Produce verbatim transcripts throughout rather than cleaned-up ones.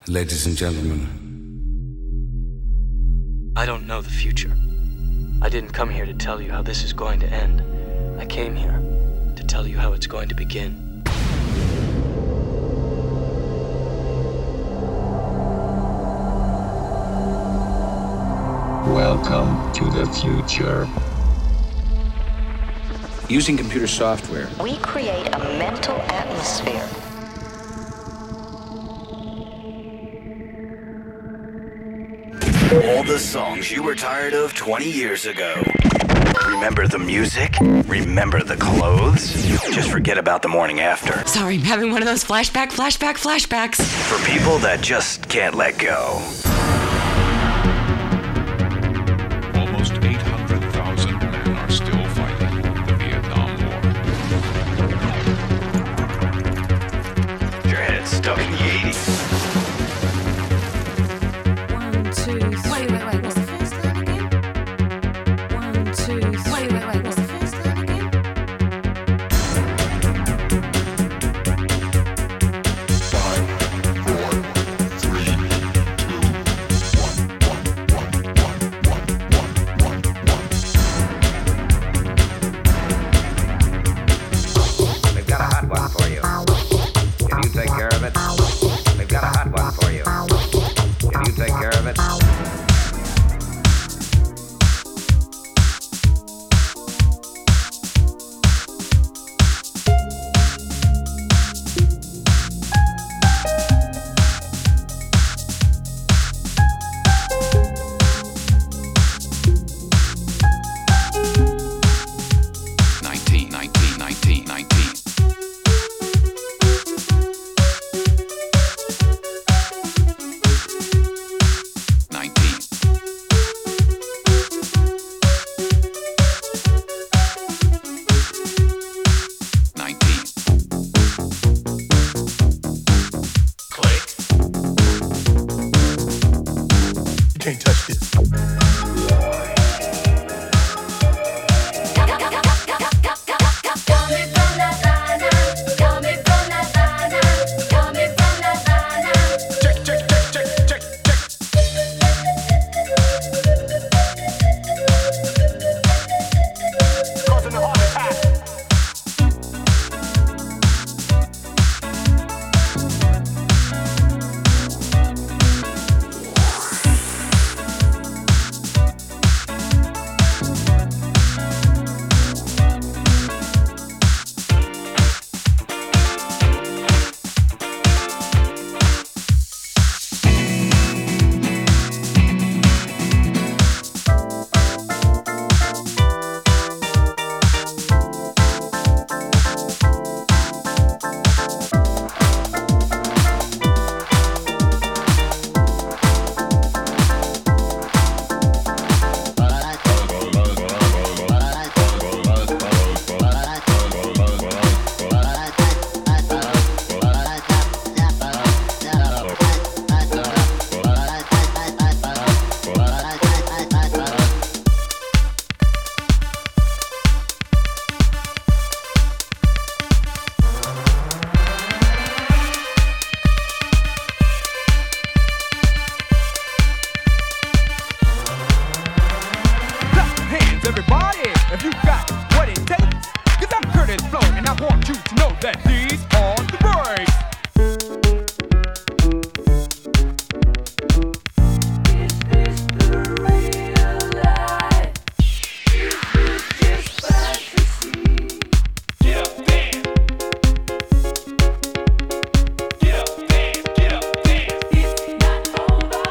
Ladies and gentlemen, I don't know the future. I didn't come here to tell you how this is going to end. I came here to tell you how it's going to begin. Welcome to the future. using computer software, we create a mental atmosphere. All the songs you were tired of twenty years ago. Remember the music? Remember the clothes? Just forget about the morning after. Sorry, I'm having one of those flashback, flashback, flashbacks. For people that just can't let go. Almost eight hundred thousand men are still fighting the Vietnam War. Your head's stuck in the eighties. One, two, three. Wait, wait, wait. What's the first line again? One, two, three. Wait, wait, wait. What's the first line again? Five, four, three, two, one, one, one, one, one, one, one. We've got a hot one for you. Can you take care of it? We've got a hot one for you. Can you take care of it? Nineteen, nineteen, nineteen, nineteen. Nineteen. Nineteen. Click. You can't touch this. Check, check, check, check, check, check. Causing a heart attack. Clap your hands, everybody, if you got what it takes. Cause I'm Curtis Flow, and I want you to know that these are the breaks. Get up, dance. Get up, dance. Get up, dance. It's not over.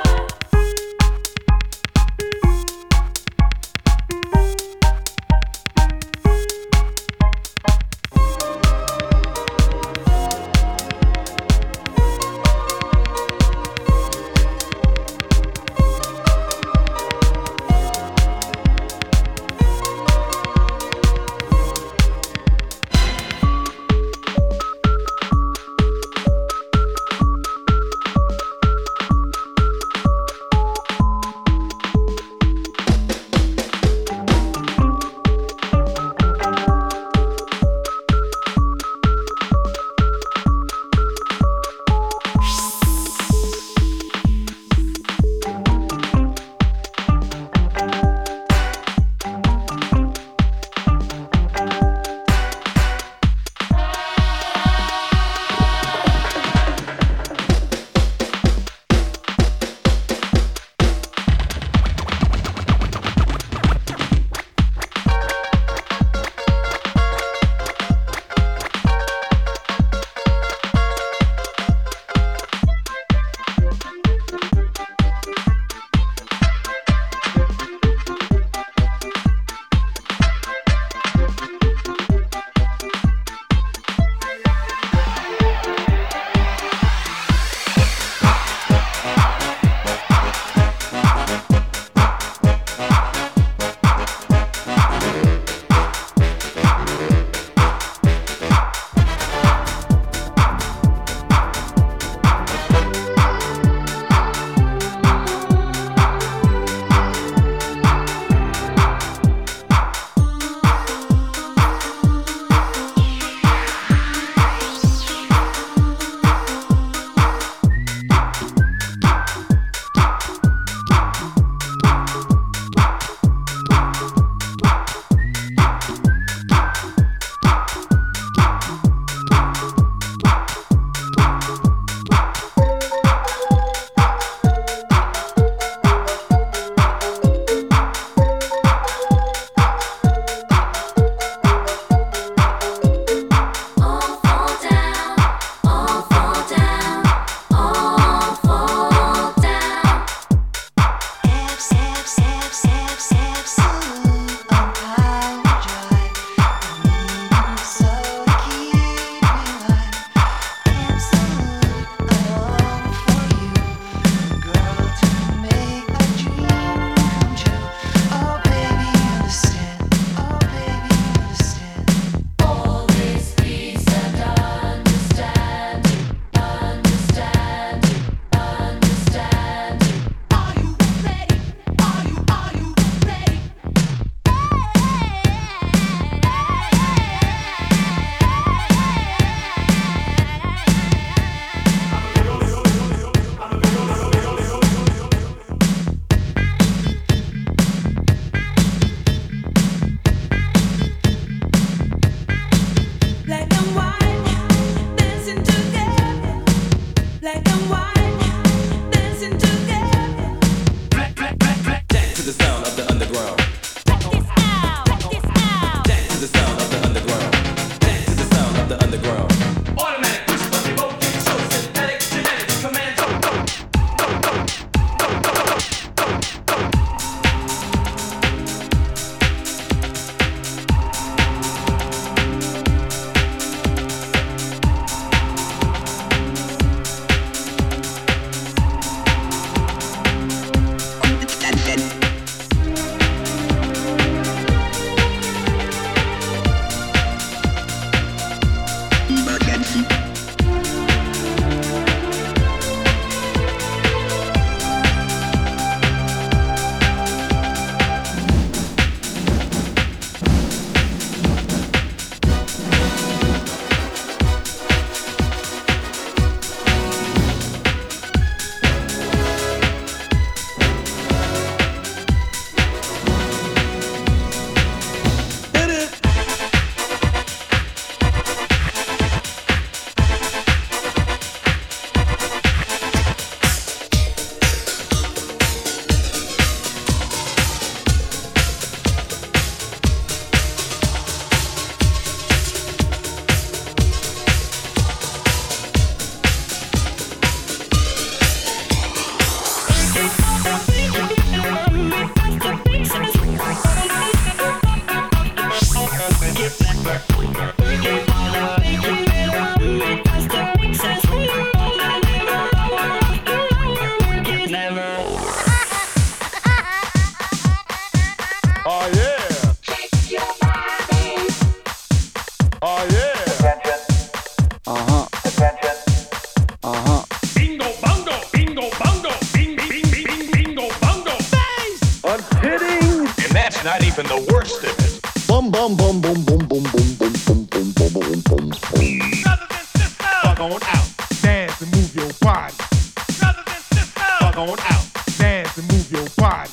not even the worst of it. Bum bum bum bum bum bum bum bum bum bum bum bum bum bum. Fuck on out. Dance and move your body. Fuck on out. Dance and move your body.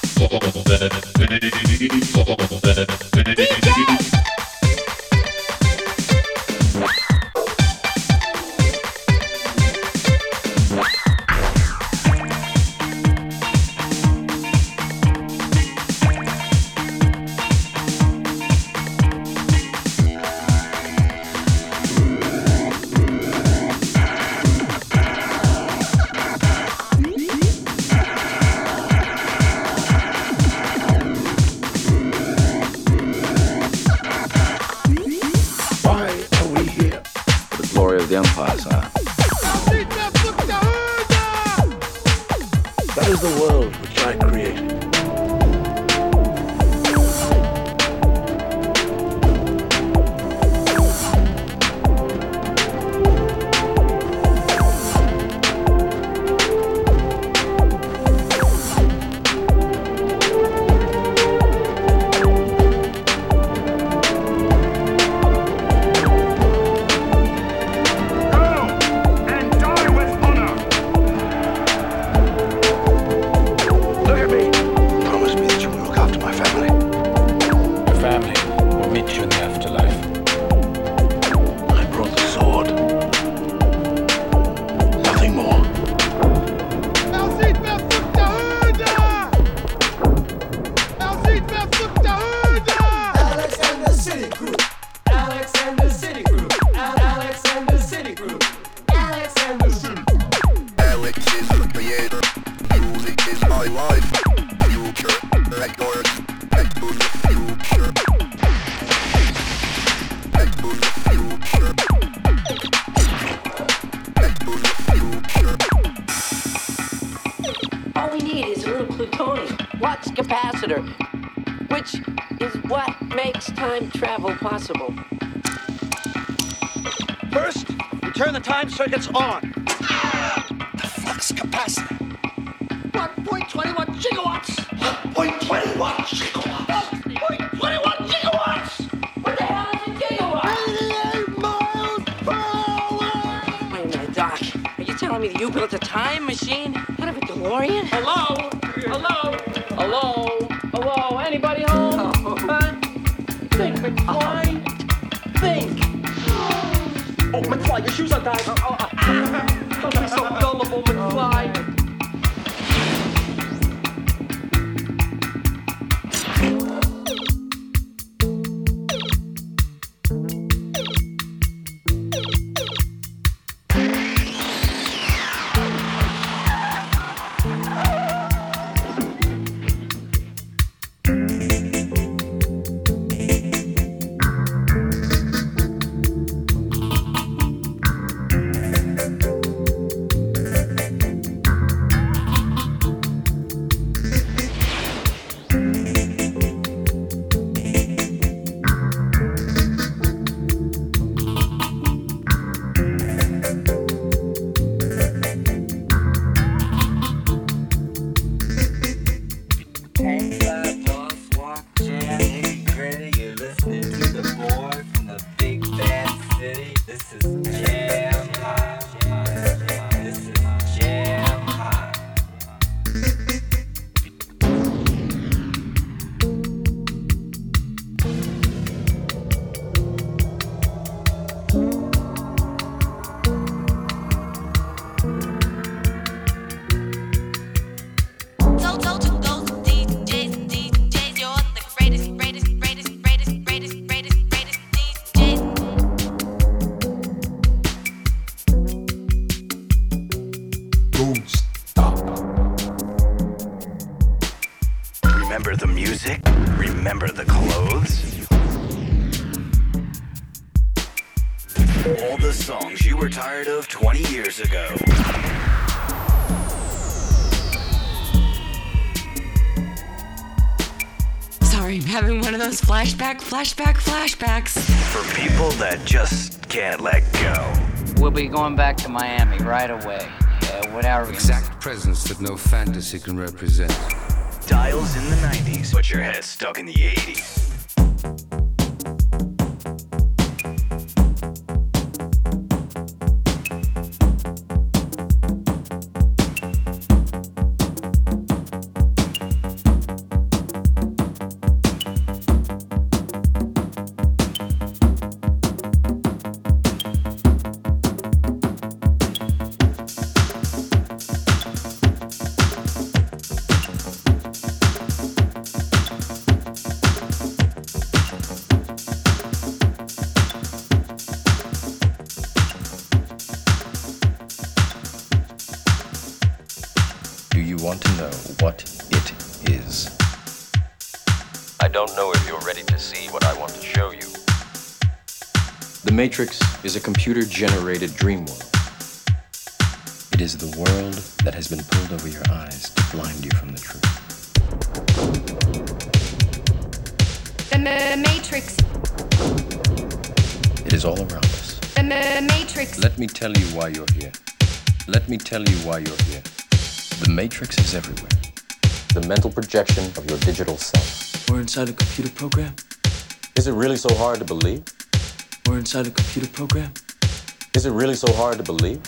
The Empires are. That is the world which I created. Possible. First, we turn the time circuits on. The flux capacitor. one point two one gigawatts. one point two one gigawatts. one point two one gigawatts. What the hell is a gigawatt? eighty-eight miles per hour. Wait a minute, Doc. Are you telling me that you built a time machine out of a DeLorean? Hello? Hello? Hello? Hello? Anybody home? Oh. Huh? Think, McFly. Think. Oh, McFly, your shoes are tied. Oh, oh, oh. Don't be so gullible, McFly. Remember the music? Remember the clothes? All the songs you were tired of twenty years ago. Sorry, I'm having one of those flashback, flashback, flashbacks. For people that just can't let go. We'll be going back to Miami right away. Uh, with our exact presence that no fantasy can represent. Dials in the nineties, but your head's stuck in the eighties. Do you want to know what it is? I don't know if you're ready to see what I want to show you. The Matrix is a computer-generated dream world. It is the world that has been pulled over your eyes to blind you from the truth. The Ma- Matrix. It is all around us. The Ma- Matrix. Let me tell you why you're here. Let me tell you why you're here. The Matrix is everywhere. The mental projection of your digital self. We're inside a computer program? Is it really so hard to believe? We're inside a computer program? Is it really so hard to believe?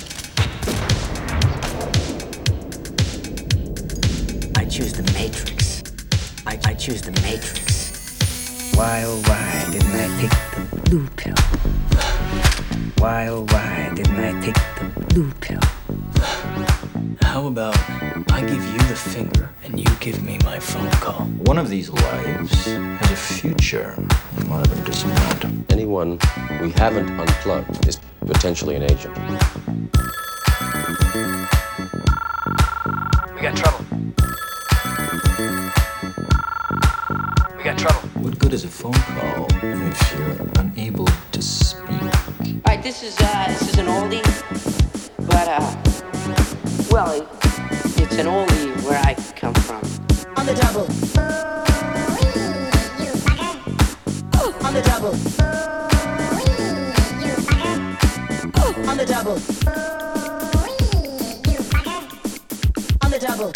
I choose the Matrix. I, I choose the Matrix. Why, oh, why didn't I take the blue pill? Why, oh, why didn't I take the blue pill? How about I give you the finger and you give me my phone call? One of these lives has a future, and one of them does not. Anyone we haven't unplugged is potentially an agent. We got trouble. We got trouble. What good is a phone call if you're unable to speak? All right, this is uh, this is an oldie, but uh, well, it, it's an oldie where I come from. On the double. On the double. On the double. On the double.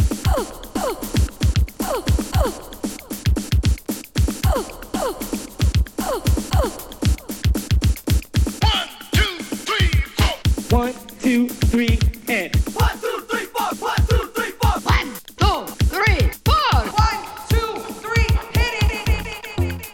One, two, three, and one, two, three, four. One, two, three, four. One, two, three, four. One, two, three, hit it.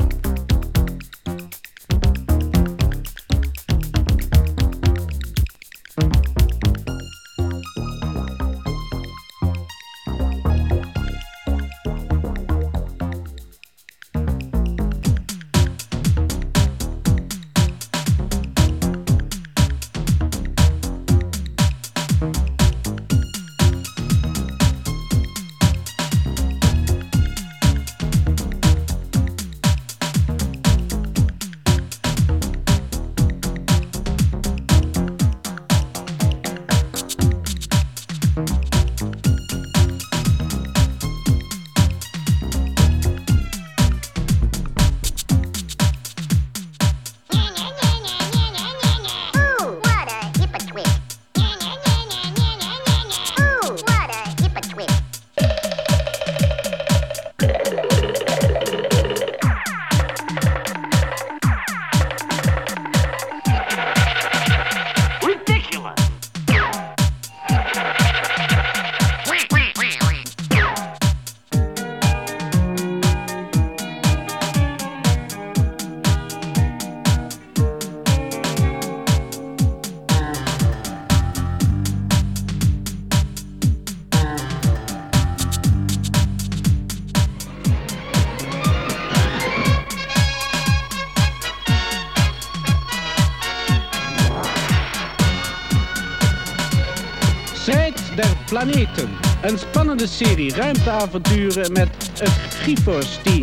der Planeten. Een spannende serie ruimteavonturen met het G-Force-team.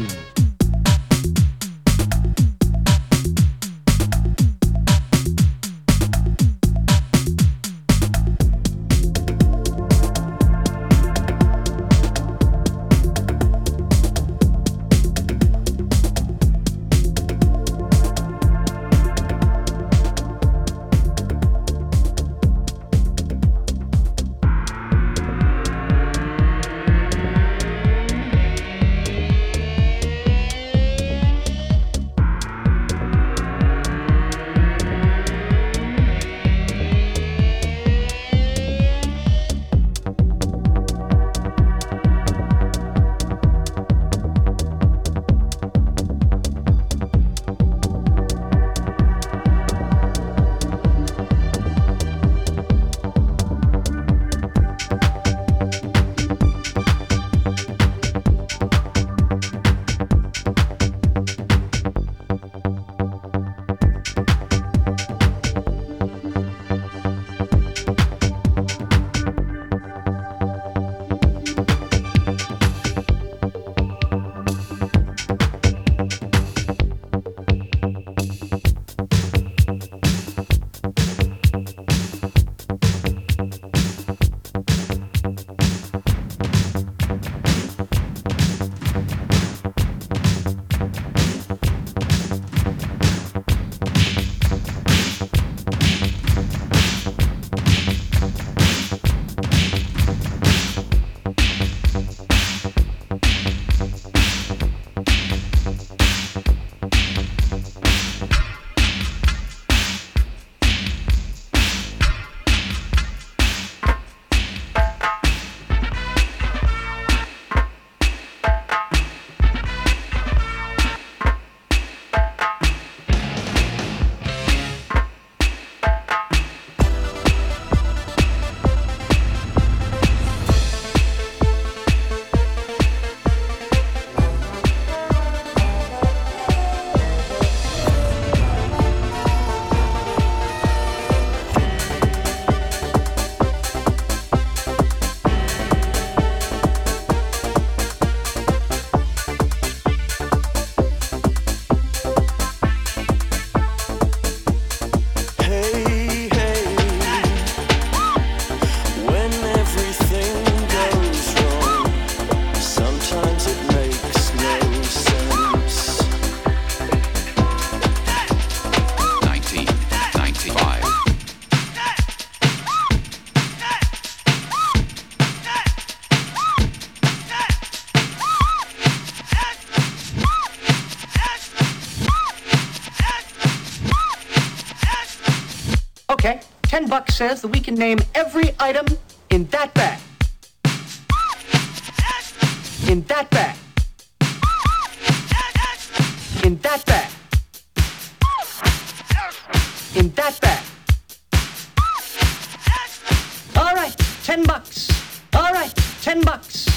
says that we can name every item in that bag. In that bag. In that bag. In that bag. All right, ten bucks. All right, ten bucks.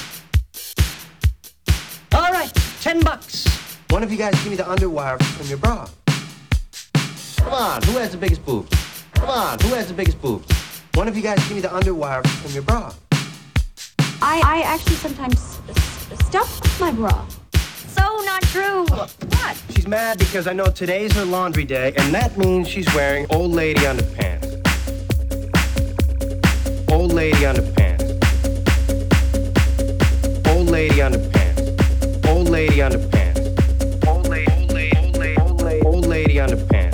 All right, ten bucks. One of you guys give me the underwire from your bra. Come on, who has the biggest boobs? Come on, who has the biggest boobs? One of you guys give me the underwire from your bra. I, I actually sometimes s- stuff my bra. So not true. What? She's mad because I know today's her laundry day, and that means she's wearing old lady underpants. Old lady underpants. Old lady underpants. Old lady underpants. Old lady, old lady, old lady, old lady, old lady underpants.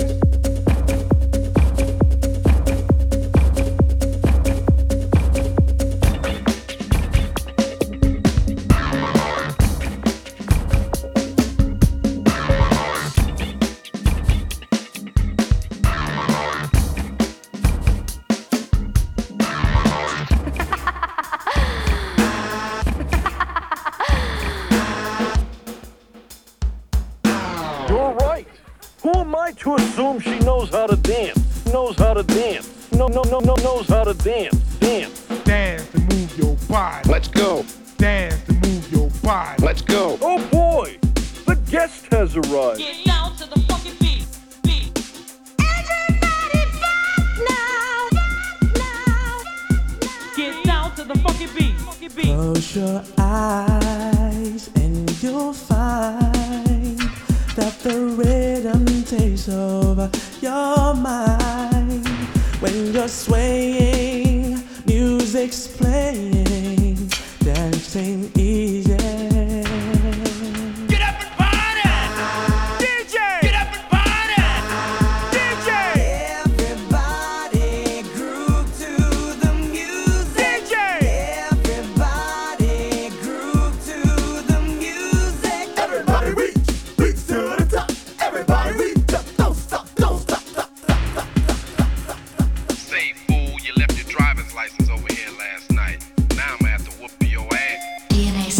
To assume she knows how to dance, knows how to dance, no, no, no, no, knows how to dance, dance. Dance to move your body. Let's go. Dance to move your body. Let's go. Oh boy, the guest has arrived. Get down to the fucking beat, beat. Everybody back now, now, now. Get down to the fucking beat, fucking beat. Close your eyes and you'll find that the rhythm takes over your mind. When you're swaying, music's playing, dancing easy. Get up and party! D J! Get up and party! D J! Everybody groove to the music. D J! Everybody groove to the music. Everybody reach, reach to the top. Everybody reach up, don't stop, don't stop, stop, stop, stop, stop. Say, fool, you left your driver's license over here last night. Now I'm gonna have to whoop your ass. D N A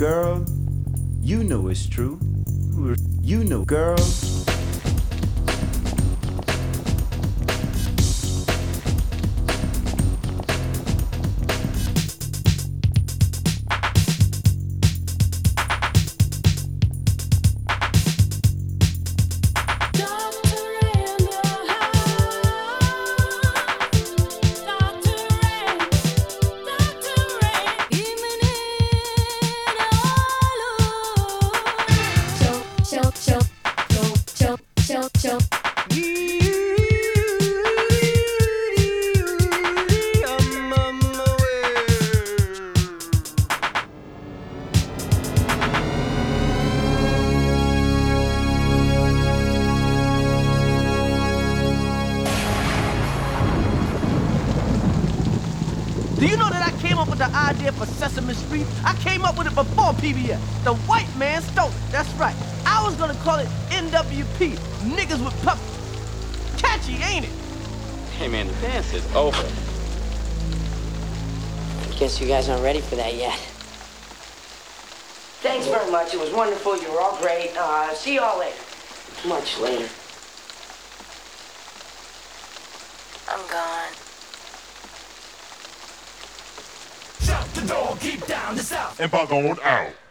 girl, you know it's true. You know, girl. Do you know that I came up with the idea for Sesame Street? I came up with it before P B S. The white man stole it. That's right. I was gonna call it N W P, Niggas with Puppets. Catchy, ain't it? Hey man, the dance is over. Guess you guys aren't ready for that yet. Thanks very much. It was wonderful. You were all great. Uh, see you all later. Much later. I'm gone. Shut the door, keep down the south. And bug on out.